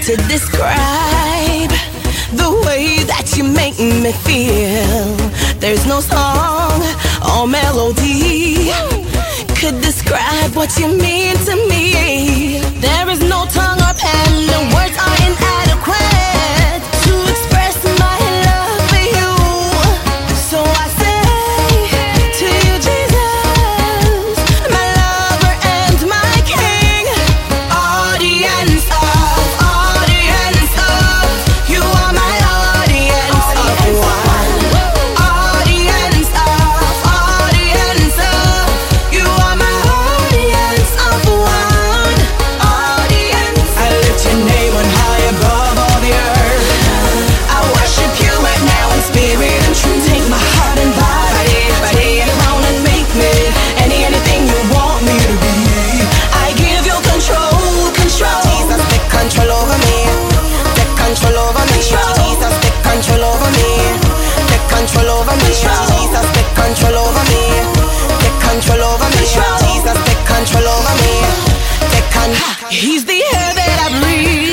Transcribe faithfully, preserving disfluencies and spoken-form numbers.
to describe the way that you make me feel. There's no song or melody could describe what you mean to me. There is no tongue or pen, the words are inadequate to express my love for you. So I say to you, Jesus, my lover and my king. Audience of, audience of, you are my audience of one. Audience of, audience of, you are my audience of one. Audience, I lift your name on high above all the earth. I worship you right now in spirit and truth. Take my heart and body, body and round and make me any anything you want me to be. I give you control, control. Jesus, take control over me. Take control over me. Jesus, take control over me. Take control over me. Jesus, take control over me. Take control over me. Jesus, take control over me. Take control. He's the air that I breathe.